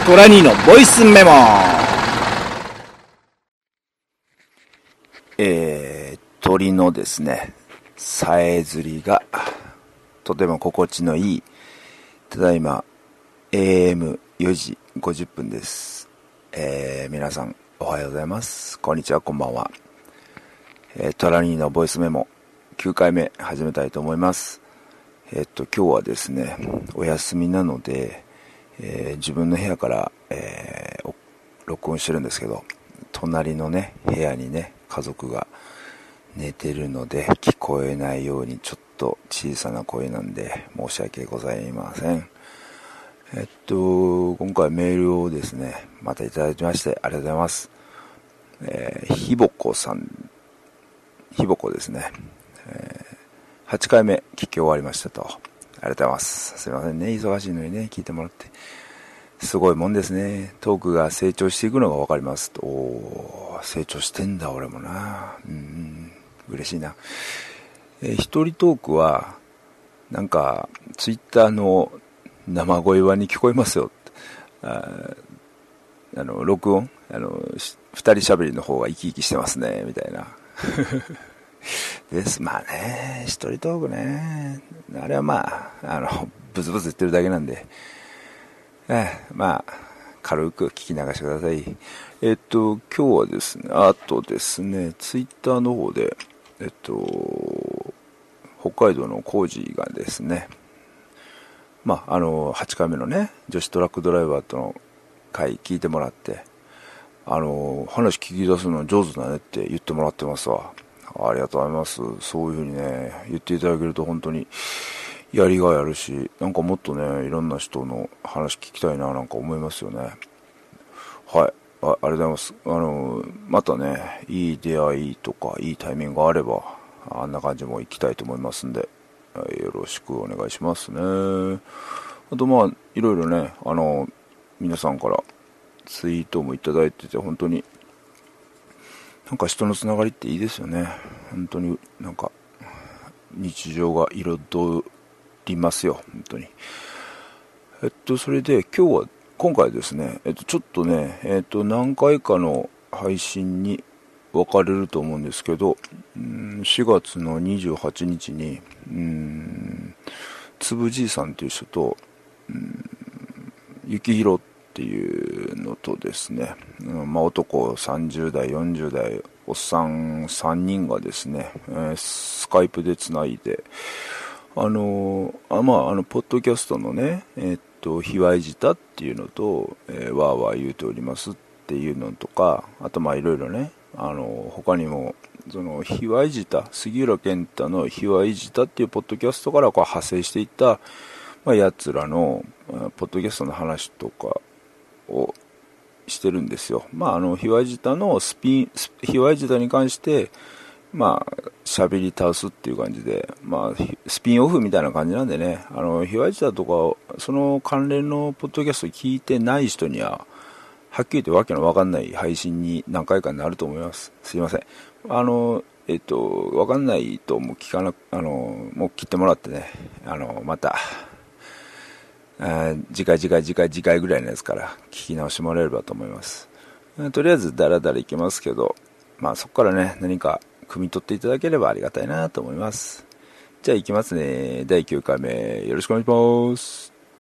トラニーのボイスメモ。鳥のですね、さえずりがとても心地のいい、ただいま AM4 時50分です。皆さんおはようございます。こんにちは、こんばんは。トラニーのボイスメモ9回目始めたいと思います。今日はですね、お休みなので、自分の部屋から、録音してるんですけど、隣のね、部屋にね、家族が寝てるので聞こえないようにちょっと小さな声なんで申し訳ございません。今回メールをですね、またいただきましてありがとうございます。ひぼこさん、ひぼこですね。8回目聞き終わりましたと。ありがとうございます。すいませんね、忙しいのにね、聞いてもらって。すごいもんですね。トークが成長していくのがわかりますと。成長してんだ俺もな。嬉しいな。一人トークはなんかツイッターの生声話に聞こえますよ。録音二人喋りの方が生き生きしてますねみたいな。です。まあね、一人トークね、あれはまあブツブツ言ってるだけなんで。まあ軽く聞き流してください。今日はですね、あとですね、ツイッターの方で、北海道の工事がですね、8回目のね、女子トラックドライバーとの回聞いてもらって、話聞き出すの上手だねって言ってもらってますわ。ありがとうございます。そういう風にね、言っていただけると本当にやりがいあるし、なんかもっとね、いろんな人の話聞きたいななんか思いますよね。はい。ありがとうございます。またね、いい出会いとか、いいタイミングがあれば、あんな感じも行きたいと思いますんで、よろしくお願いしますね。あといろいろね、皆さんからツイートもいただいてて、本当に、なんか人のつながりっていいですよね。本当になんか、日常が彩りますよ、本当に。それで今回ですね、ちょっとね、何回かの配信に分かれると思うんですけど、4月の28日に、つぶじいさんという人と、ゆきひろっていうのとですね、男30代、40代、おっさん3人がですね、スカイプでつないで、ポッドキャストのね、卑猥舌っていうのと、わーわー言うておりますっていうのとか、あといろいろね、他にも、その、卑猥舌、杉浦健太の卑猥舌っていうポッドキャストから派生していった、奴らの、ポッドキャストの話とかをしてるんですよ。卑猥舌の卑猥舌に関して、喋り倒すっていう感じで、スピンオフみたいな感じなんでね、卑猥舌とか、その関連のポッドキャスト聞いてない人には、はっきり言ってわけのわかんない配信に何回かなると思います。すいません。わかんないともう聞かな、もう切ってもらってね、また、次回ぐらいのやつから聞き直してもらえればと思います。とりあえずダラダラいきますけど、そこからね、何か汲み取っていただければありがたいなと思います。じゃあ行きますね。第9回目、よろしくお願いします。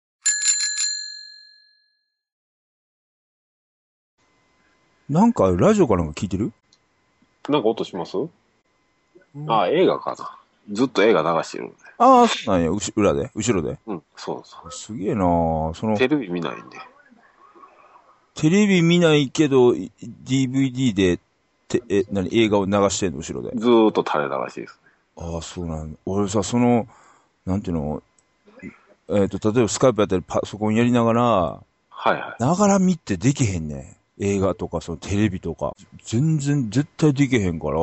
なんかラジオかなんか聞いてる？ なんか音します？映画かな。ずっと映画流してるんで。 ああ、そうなんや。後ろで。 そうそう。 すげえなぁ。 テレビ見ないんで。 テレビ見ないけど、DVD で、映画を流してんの、後ろで。 ずーっと垂れ流しですね。 ああ、そうなんだ。俺さ、なんていうの、例えばスカイプやったりパソコンやりながら、 はいはい。 ながら見ってできへんね。映画とか、テレビとか。全然、絶対できへんから。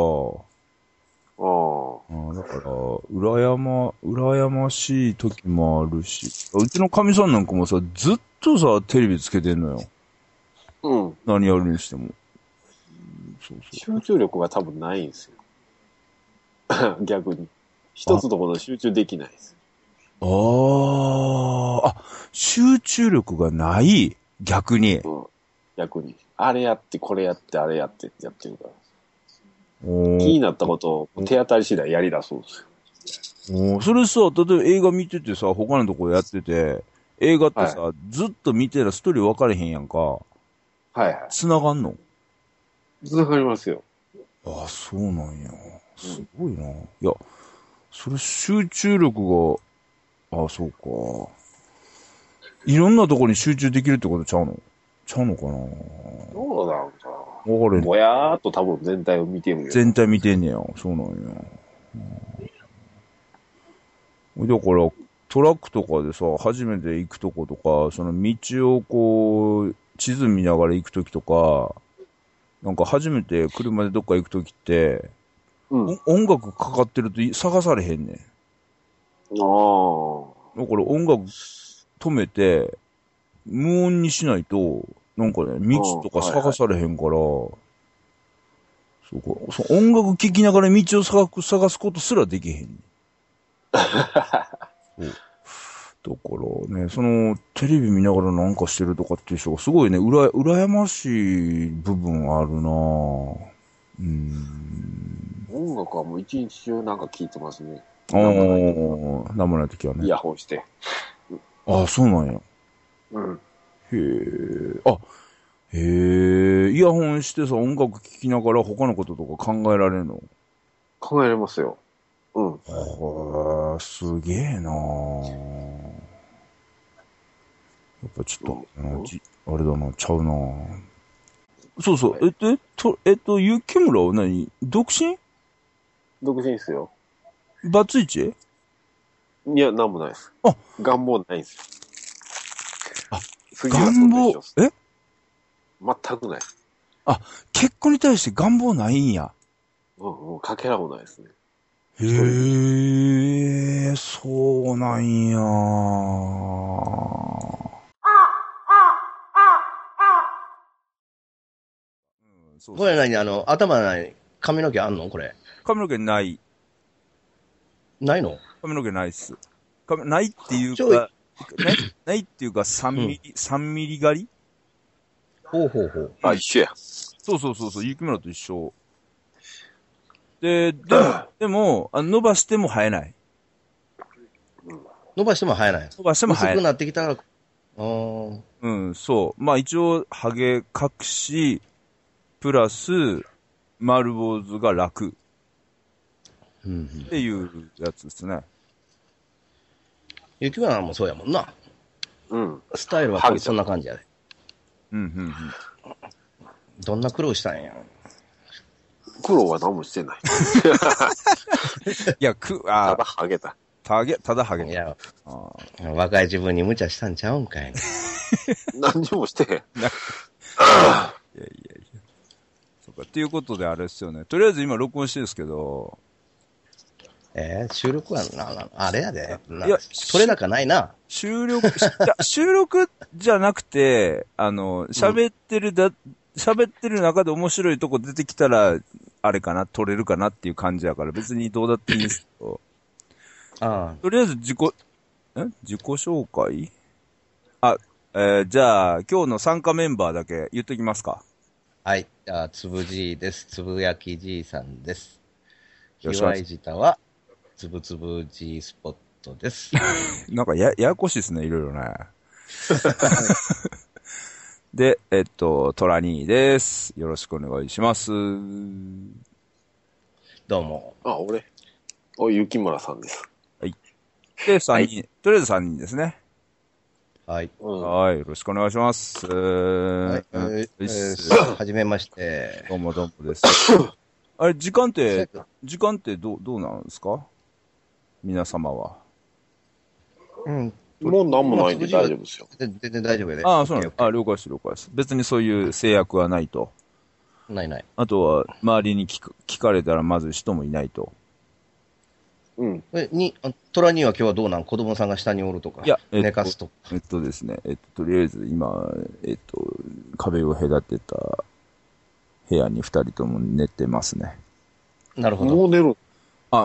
だから、羨ましい時もあるし。うちの神さんなんかもさ、ずっとさ、テレビつけてんのよ。 うん。 何やるにしても。 集中力が多分ないんですよ。逆に。一つのこと集中できないです。 集中力がない。 逆に。 うん。逆に。あれやって、これやって、あれやってってやってるから。 お気になったことを手当たり次第やりだそうですよ。 それさ、例えば映画見ててさ、他のとこやってて、映画ってさ、ずっと見てたらストーリー分かれへんやんか。 はいはい。 繋がんの？ 繋がりますよ。 ああ、そうなんや。すごいな。いや、それ集中力が、ああ、そうか。いろんなとこに集中できるってことちゃうの？ちゃうのかな？ どうなんかな。 分かれん。 ぼやーっと多分全体を見てるよ。 全体見てんねや。そうなんや。だから、トラックとかでさ、初めて行くとことか、その道をこう、地図見ながら行くときとか、なんか初めて車でどっか行くときって、音楽かかってると探されへんねん。だから音楽止めて、無音にしないと、なんかね、道とか探されへんから、そうか、そう音楽聴きながら道を探すことすらできへんねん。そう。だからね、その、テレビ見ながらなんかしてるとかっていう人がすごいね、羨ましい部分あるなぁ。 音楽はもう一日中なんか聴いてますね。 なんもないときはね。 イヤホンして。 ああ、そうなんや。 うん。 イヤホンしてさ、音楽聴きながら他のこととか考えられるの？ 考えれますよ。うん。 はあ、すげえなぁ。やっぱちょっと、あれだな、ちゃうなぁ。そうそう、雪村は何？独身？ 独身ですよ。 バツイチ？ いや、なんもないです。 あ、 願望ないんですよ。 願望、 全くない。 あ、結婚に対して願望ないんや。 もうかけらもないですね。 へえ、そうなんや。 これ何頭ない髪の毛あんのこれ。 髪の毛ない。 ないの？ 髪の毛ないっす。ないっていうか、ないっていうか3ミリ、3ミリ狩り？ ほうほうほう。 あ、一緒や。 そう、雪村と一緒。でも、伸ばしても生えない。 伸ばしても生えない。 伸ばしても生えない。 薄くなってきたら、 うん、そう。まあ一応、ハゲ隠し、プラス、丸坊主が楽。っていうやつですね。 雪村もそうやもんな。 うん。 スタイルはそんな感じやで。どんな苦労したんや。 苦労は何もしてない。 いや、 ただハゲた。 ただハゲた。 いや、若い自分に無茶したんちゃうんかい。 何にもしてへん。いや。 そうか。っていうことであれですよね。とりあえず今録音してるんですけど。 収録はあれやで。いや、取れ高ないな。 収録じゃなくて、喋ってる中で面白いとこ出てきたら、あれかな、撮れるかなっていう感じやから、別にどうだっていいんですけど。とりあえず自己紹介？じゃあ、今日の参加メンバーだけ言っときますか。 はい。じゃあ、つぶじいです。つぶやきじいさんです。ひわいじたは、つぶつぶじスポットです。 なんかややこしいですね、いろいろね。で、トラニーです。よろしくお願いします。 どうも。 雪村さんです。 はい。で、3人、とりあえず3人ですね。 はい。 はい、よろしくお願いします。はじめまして。 どうもです。あれ、時間ってどうなんですか？皆様は。 もう何もないんで大丈夫ですよ。 全然大丈夫で。 ああ、そうなんです。了解です。別にそういう制約はないと。 ない。 あとは、周りに聞かれたらまず人もいないと。 トラには今日はどうなん？子供さんが下におるとか。いや、寝かすとか。 ですね、とりあえず今、壁を隔てた部屋に2人とも寝てますね。 なるほど。 もう寝る。 明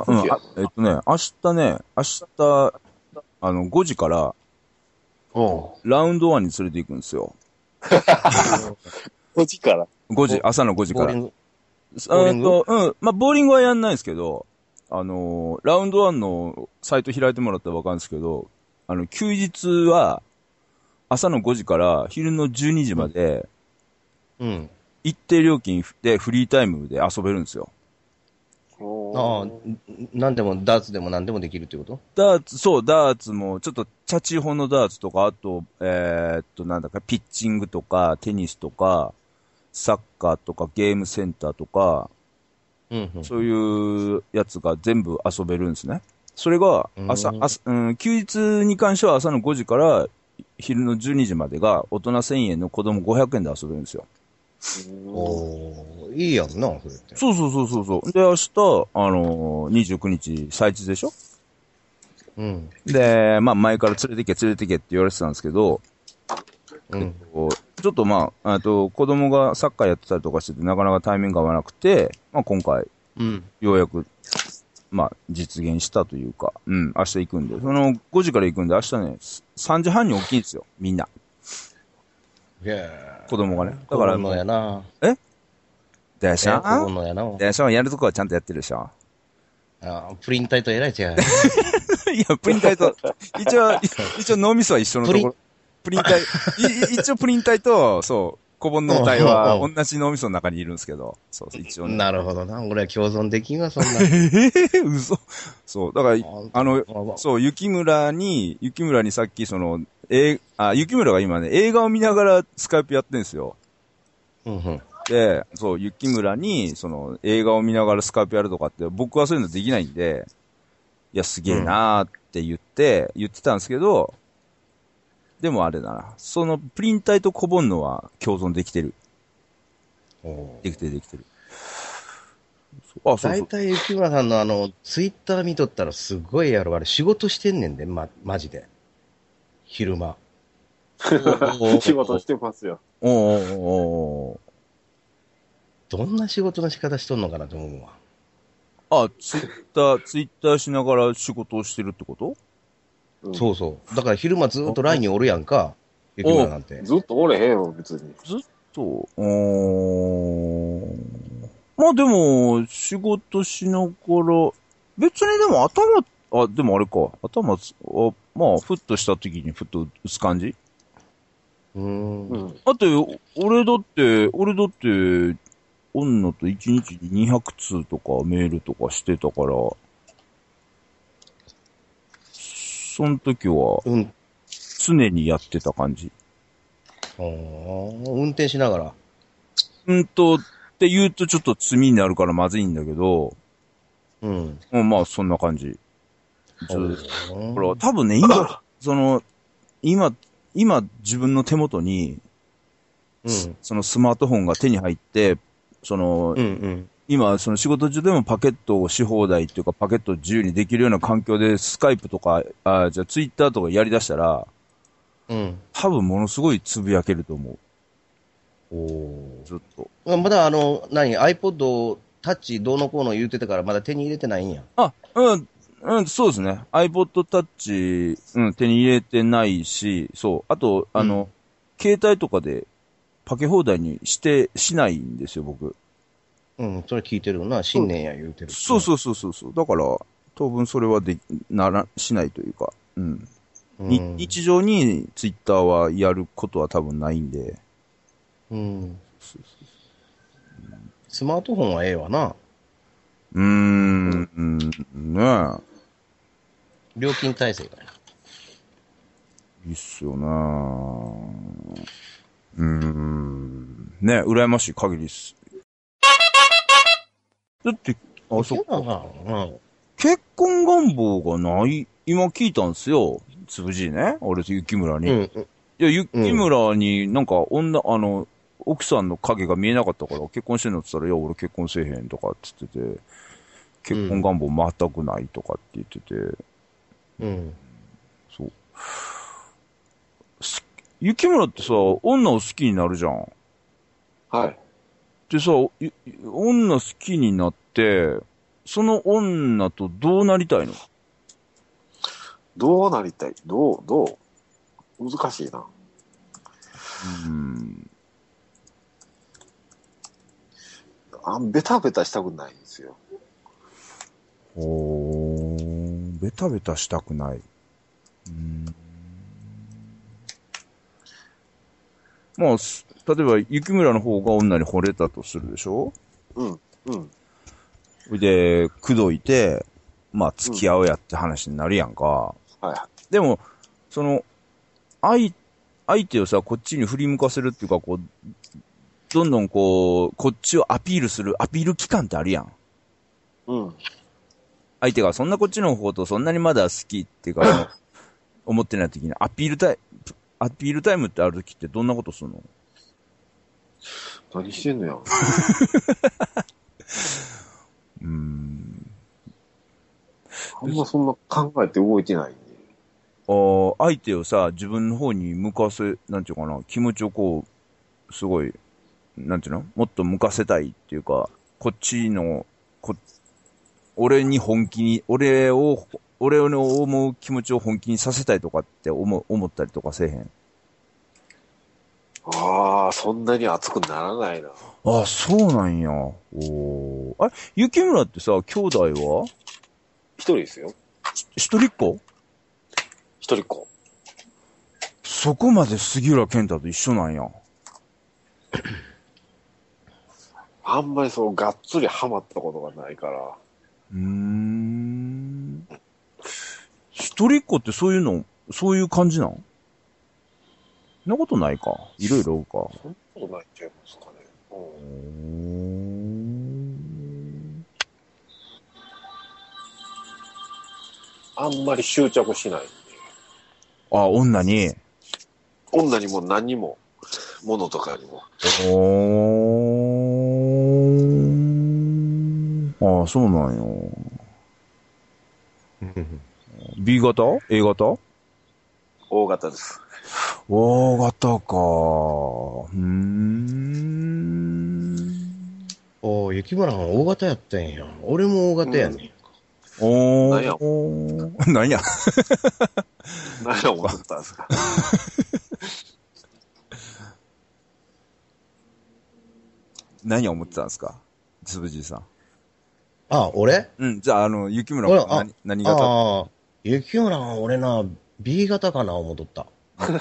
日、5時から、ラウンド1に連れて行くんですよ。 5時から。 5時、朝の5時から。 ボーリングまあ、ボーリングはやんないですけど、ラウンド1のサイト開いてもらったらわかるんですけど、休日は、朝の5時から昼の12時まで、 うん。 一定料金でフリータイムで遊べるんですよ。 ああ、なんでも、ダーツでも何でもできるってこと？ ダーツも、ちょっと、チャチホのダーツとか、あと、なんだか、ピッチングとか、テニスとか、サッカーとか、ゲームセンターとか、 うんうん。 そういうやつが全部遊べるんですね。それが、休日に関しては朝の5時から昼の12時までが大人1000円の子供500円で遊べるんですよ。 おー、いいやんな、それって。 そう。で、明日、29日、祭日でしょ？ うん。 で、まあ前から連れてけって言われてたんですけど、 うん。 ちょっとまあ、子供がサッカーやってたりとかしててなかなかタイミングが合わなくて、まあ今回、 うん。 ようやく、まあ実現したというか、明日行くんで、その5時から行くんで明日ね、3時半に起きんですよ、みんな。子供がね。だから、 のやな。 でしょ子供やな。 でしょやるとこはちゃんとやってるでしょプリン体と偉い違う。 いや、プリン体と、一応脳みそは一緒のところ。プリン体、一応プリン体と、そう、小盆脳体は同じ脳みその中にいるんですけど、そう、一応、ね。 なるほどな。俺は共存できんわ、そんな。 嘘。そう、だから、そう、雪村にさっきその、雪村が今ね、映画を見ながらスカイプやってんですよ。 うんうん。 で、そう、雪村に、その、映画を見ながらスカイプやるとかって、僕はそういうのできないんで、いや、すげえなーって言ってたんですけど、でもあれだな。その、プリン体と小盆のは共存できてる。できてる。そう。 大体雪村さんのツイッター見とったらすごいやろ。あれ、仕事してんねんで、マジで。昼間。 仕事してますよ。 お。 どんな仕事の仕方しとんのかなと思うわ。 ツイッターしながら仕事をしてるってこと？ そうそう。だから昼間ずっと LINE におるやんか。雪村なんて。 ずっとおれへんよ、別に。 ずっと、まあでも、仕事しながら、別にでもでもあれか、まあ、ふっとした時にふっと打つ感じ？だって、俺だって、女と1日に200通とかメールとかしてたから、その時は、常にやってた感じ。 運転しながら。 って言うとちょっと罪になるからまずいんだけど、まあそんな感じ。ほら、多分ね、今自分の手元に、そのスマートフォンが手に入って、今、その仕事中でもパケットをし放題っていうか、パケットを自由にできるような環境で、スカイプとか、じゃあツイッターとかやり出したら、多分ものすごいつぶやけると思う。ずっと。 まだiPod Touch どうのこうの言うてたから、まだ手に入れてないんや。 そうですね。iPod Touch、手に入れてないし、そう。あと、携帯とかでパケ放題にしないんですよ、僕。 それ聞いてるな。新年や言うてる。 そう。だから、当分それはしないというか、日常にツイッターはやることは多分ないんで。 スマートフォンはええわな。 ねえ。 料金体制だよ。 いいっすよね。羨ましい限りっす。だって、そっか。結婚願望がない、今聞いたんですよ。つぶじね。俺と雪村に。いや、雪村になんか奥さんの影が見えなかったから、結婚してんのって言ったら、いや、俺結婚せえへんとかって言ってて、結婚願望全くないとかって言ってて、そう。雪村ってさ、女を好きになるじゃん。 はい。 でさ、女好きになって、その女とどうなりたいの？ どうなりたい？どう難しいな。 ベタベタしたくないんですよ。 ベタベタしたくない。まあ、例えば、雪村の方が女に惚れたとするでしょ？ うん。うん。 で、口説いて、まあ、付き合うやって話になるやんか。 はい。 でも、相手をさ、こっちに振り向かせるっていうか、こう、どんどんこっちをアピールする、アピール期間ってあるやん。 うん。 相手がそんなこっちの方とそんなにまだ好きっていうか、思ってない時にアピールタイムってある時ってどんなことするの？ 何してんのや。あんまそんな考えて動いてないんで。 相手をさ、自分の方に向かせ、なんていうかな、気持ちをこう、すごい、なんていうの？もっと向かせたいっていうか、こっちの、俺に本気に、俺の思う気持ちを本気にさせたいとかって思ったりとかせえへん？ ああ、そんなに熱くならないな。 ああ、そうなんや。雪村ってさ、兄弟は？ 一人ですよ。 一人っ子？ 一人っ子。 そこまで杉浦健太と一緒なんや。 あんまりがっつりハマったことがないから。 一人っ子ってそういう感じなん？そんなことないか。いろいろか。 そんなことないんちゃいますかね。あんまり執着しないんで。 あ、女にも何にも、物とかにも。 ああ、そうなんよ。B 型？ A 型？ 大型です。 大型か。 雪村は大型やったんや。俺も大型やねんか。 何や何や思ったんですか。 何を思ってたんですか、つぶじいさん。 あ、俺？ じゃあ、雪村は何型？ 雪村は俺な、B 型かな思っとった。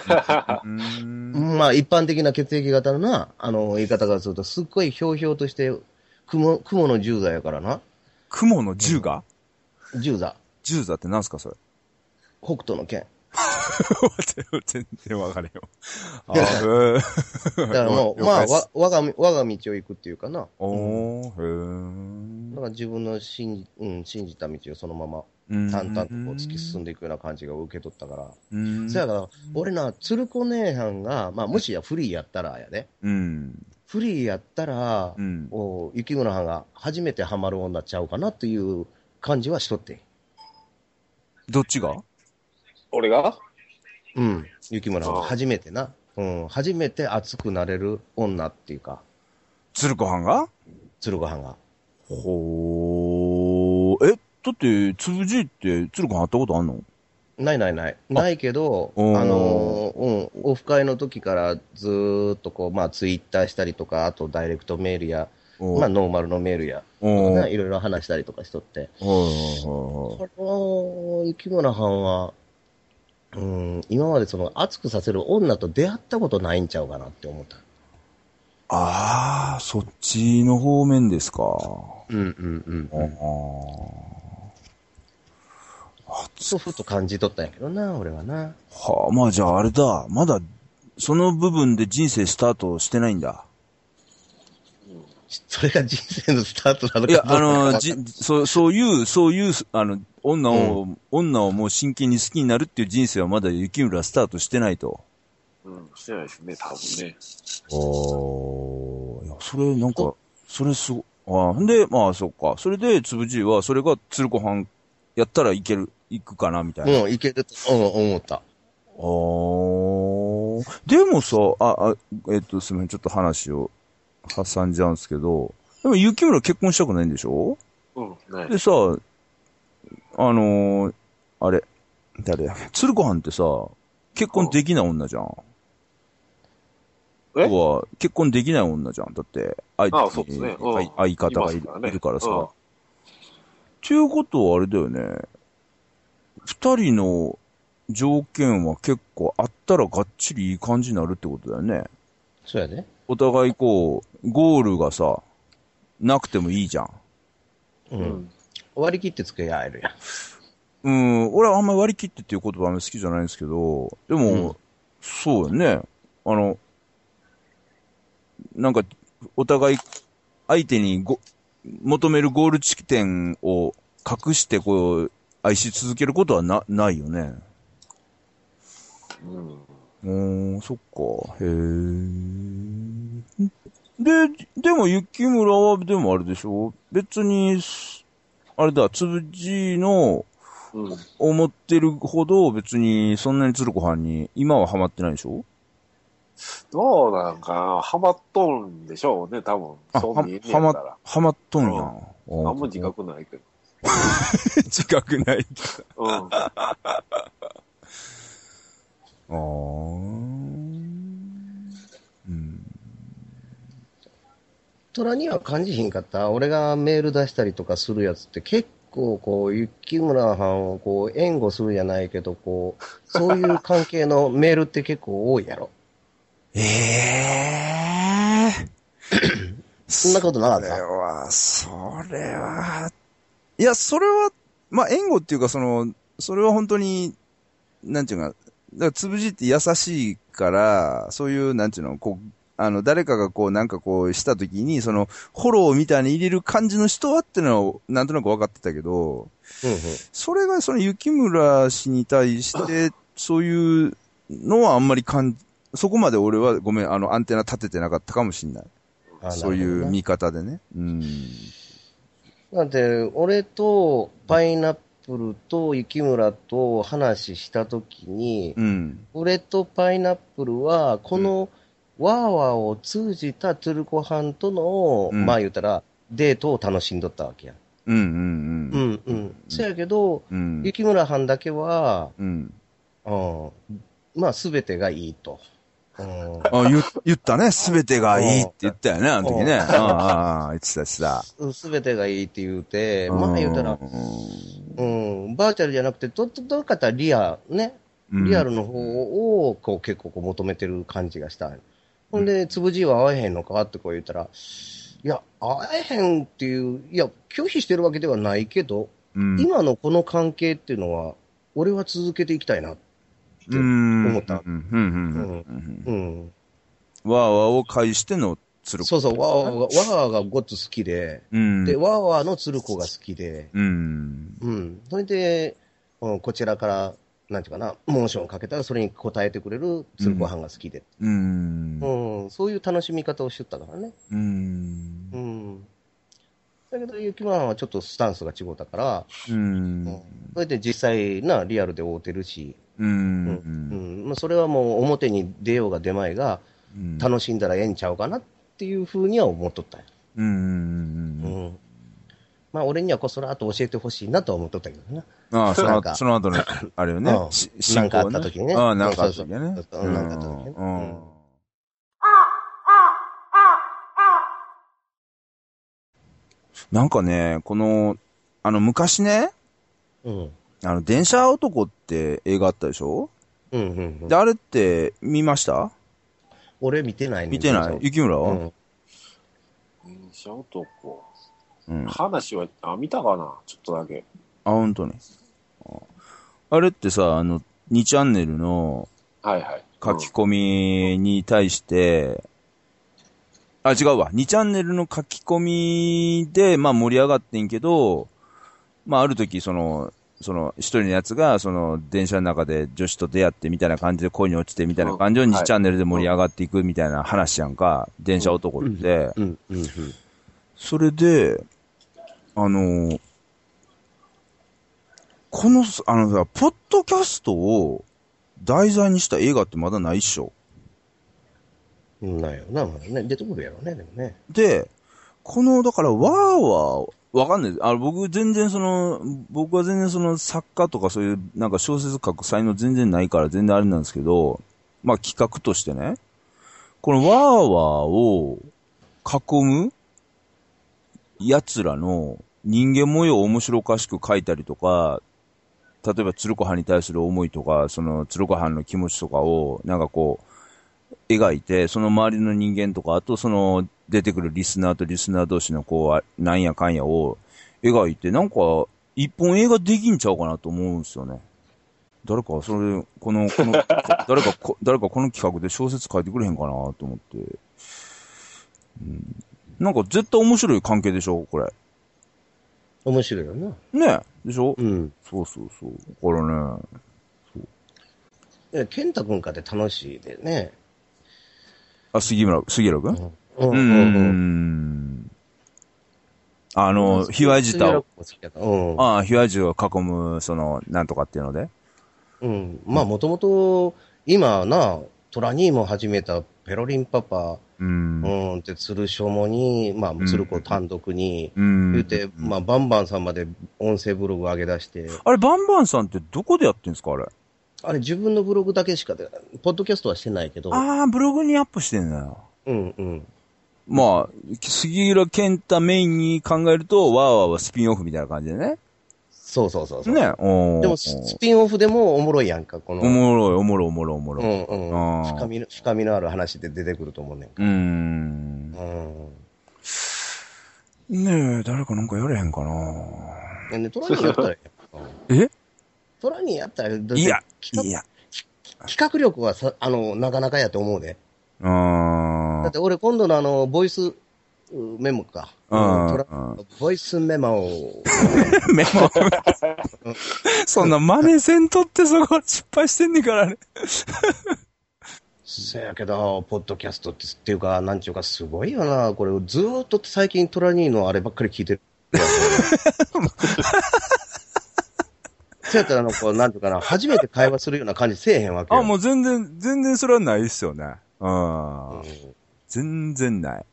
まあ、一般的な血液型のな、言い方がすると、すっごいひょうひょうとして、雲の十座やからな。 雲の十座？ 十座。 十座って何すか、それ。 北斗の剣。 全然分かれよ。 だからもう、まあ、我が道を行くっていうかな。だから自分の信じた道をそのまま、淡々とこう突き進んでいくような感じが受け取ったから。そやから、俺な、鶴子姉はんが、まあ、もしやフリーやったらやで。フリーやったら、雪村はんが初めてハマる女ちゃうかなっていう感じはしとって。 どっちが？ 俺が？ 雪村はんが初めてな。初めて熱くなれる女っていうか。 鶴子はんが？ 鶴子はんが。 だって、つぶじって鶴子はん会ったことあんの？ ない。ないけど、オフ会の時からずーっとこう、まあ、ツイッターしたりとか、あとダイレクトメールや、まあ、ノーマルのメールや、いろいろ話したりとかしとって。雪村はんは、今まで熱くさせる女と出会ったことないんちゃうかなって思った。 ああ、そっちの方面ですか。 そうふと感じ取ったんやけどな、俺はな。 はあ、まあじゃああれだ。まだ、その部分で人生スタートしてないんだ。 それが人生のスタートなのか。 いや、そういう、女をもう真剣に好きになるっていう人生はまだ雪村はスタートしてないと。 してないですね、多分ね。 いや、それなんか、それすご、んで、まあそっか。それで、つぶじいは、それが鶴子はんやったら行くかな、みたいな。 いけると、思った。 でもさ、すみません、ちょっと話を挟んじゃうんですけど、でも雪村結婚したくないんでしょ？ ない。 でさ、あれ、誰や、鶴子はんってさ、結婚できない女じゃん。 は結婚できない女じゃん。だって、 そうですね。うん、 相方がいるからさ。っていうことはあれだよね。二人の条件は結構あったらがっちりいい感じになるってことだよね。 そうやね。 お互いこう、ゴールがさ、なくてもいいじゃん。 うん。割り切って付き合えるやん。 俺はあんまり割り切ってっていう言葉あんまり好きじゃないんですけど、でも、そうよね。なんか、お互い、相手に求めるゴール地点を隠してこう、愛し続けることはないよね。そっか。へえ。でも、雪村は、でもあれでしょ別に、あれだ、つぶじの、思ってるほど別にそんなに鶴子はんに今はハマってないでしょ？ どうなんかな、ハマっとんでしょうね、多分。そう見えねえやったら。 ハマっとんや。 あんま自覚ないけど。 自覚ないけど。 虎には感じひんかった。俺がメール出したりとかするやつって結構こう、雪村はんをこう、援護するじゃないけど、こう、そういう関係のメールって結構多いやろ。そんなことなかった？ それは、いや、それは、まあ、援護っていうか、それは本当に、なんていうか、だからつぶじって優しいから、そういう、なんていうの、こう、誰かがこう、なんかこうしたときに、フォローみたいに入れる感じの人はってのは、なんとなく分かってたけど、それが雪村氏に対して、そういうのはあんまりそこまで俺はごめん、アンテナ立ててなかったかもしんない。そういう見方でね。 だって、俺とパイナップルと雪村と話したときに、俺とパイナップルは、このワーワーを通じたトゥルコハンとの、まあ言うたら、デートを楽しんどったわけや。そやけど、雪村はんだけは、まあ全てがいいと。 言ったね。すべてがいいって言ったよね、あの時ね。言ってたしさ。 すべてがいいって言うて、まあ言うたら、バーチャルじゃなくて、どっかったらリアルの方をこう結構こう求めてる感じがした。ほんで、つぶじは会えへんのかってこう言ったら、いや、会えへんっていう、いや、拒否してるわけではないけど、今のこの関係っていうのは、俺は続けていきたいなって思った。ワーワーを介しての鶴子。 そうそう、ワーワーがごっつ好きで、で、ワーワーの鶴子が好きで、それで、こちらから、なんていうかな、モーションをかけたらそれに応えてくれる鶴子はんが好きで、そういう楽しみ方をしとったからね。だけど、雪村はちょっとスタンスが違ったから、それで実際な、リアルで会うてるし、それはもう表に出ようが出まいが、楽しんだらええんちゃうかなっていうふうには思っとったよ。まあ、俺にはこそらと教えてほしいなとは思っとったけどな。 その後の、あれよね。 なんかあった時にね。 なんかあった時ね。なんかあった時ね。なんかね、昔ね、電車男って映画あったでしょ？で、あれって見ました？ 俺見てないね。 見てない？雪村は？ 電車男。話は、見たかな？ちょっとだけ。 本当に。あれってさ、2チャンネルの書き込みに対して、違うわ。2チャンネルの書き込みで、まあ盛り上がってんけど、まあある時一人のやつが、電車の中で女子と出会ってみたいな感じで恋に落ちてみたいな感じで2チャンネルで盛り上がっていくみたいな話やんか。電車男って。それで、ポッドキャストを題材にした映画ってまだないっしょ。 ないよな、まだね。出てくるやろね、でもね。 で、だから、ワーは、わかんない。僕は全然作家とかそういう、なんか小説書く才能全然ないから全然あれなんですけど、まあ企画としてね、 このワーワーを囲む奴らの人間模様を面白おかしく描いたりとか、例えば鶴子藩に対する思いとか、その鶴子藩の気持ちとかをなんかこう描いて、その周りの人間とか、あとその出てくるリスナーとリスナー同士のこうなんやかんやを描いて、なんか一本映画できんちゃうかなと思うんですよね。誰かそれ誰かこの企画で小説書いてくれへんかなと思って、なんか絶対面白い関係でしょこれ。 面白いよな。 ねえ。でしょ。 うん。 そう。これね。 そう。健太君かって楽しいでね。 あ、杉浦君？卑猥舌を。卑猥舌を囲む、その、なんとかっていうので。 まあ、もともと、今な、トラニーも始めたペロリンパパ、って鶴書もに、まあ、鶴子単独に、言うて、まあ、バンバンさんまで音声ブログ上げ出して。 あれ、バンバンさんってどこでやってんすかあれ。 あれ、自分のブログだけしかで、ポッドキャストはしてないけど。 ああ、ブログにアップしてんだよ。まあ、杉浦健太メインに考えると、ワーワーはスピンオフみたいな感じでね。 そう。 ね。 でも、スピンオフでもおもろいやんか、この。 おもろい。 深みのある話で出てくると思うねんか。 ねえ、誰かなんかやれへんかな。 トラにやったらえトラにやったら、 いや。 企画力はなかなかやと思うで。だって俺今度のボイスメモか。ボイスメモを。 メモそんな真似せんとってそこ失敗してんねんからね。 せやけど、ポッドキャストっていうか、なんちゅうかすごいよな。これずーっと最近トラニーのあればっかり聞いてる。そうやったらこう、なんていうかな、初めて会話するような感じせえへんわけよ。 もう全然それはないっすよね。全然ない。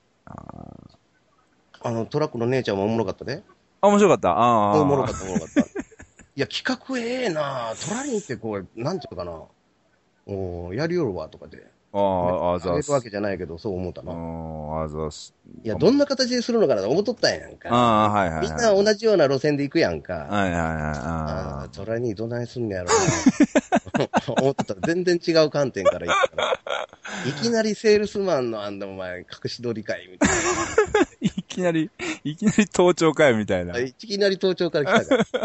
トラックの姉ちゃんもおもろかったね。 面白かった。 おもろかった。いや、企画ええなトラニーってこう、なんていうかな。やりよるわ、とかで。あげるわけじゃないけど、そう思ったな。いや、どんな形でするのかなと思っとったんやんか。みんな同じような路線で行くやんか。トラニーどないすんのやろうな。思っとったら全然違う観点から言ったら。いきなりセールスマンのお前、隠し撮り会みたいな。 いきなり盗聴会みたいな。 いきなり盗聴から来たから。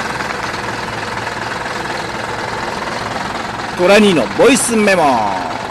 トラニーのボイスメモ。